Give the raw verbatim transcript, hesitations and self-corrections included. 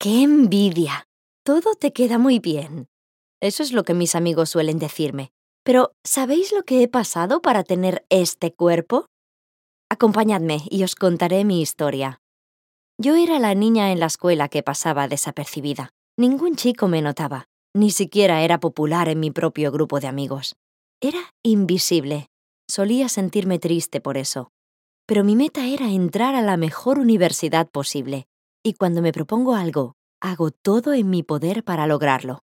¡Qué envidia! Todo te queda muy bien. Eso es lo que mis amigos suelen decirme. Pero, ¿sabéis lo que he pasado para tener este cuerpo? Acompañadme y os contaré mi historia. Yo era la niña en la escuela que pasaba desapercibida. Ningún chico me notaba. Ni siquiera era popular en mi propio grupo de amigos. Era invisible. Solía sentirme triste por eso. Pero mi meta era entrar a la mejor universidad posible. Y cuando me propongo algo, hago todo en mi poder para lograrlo.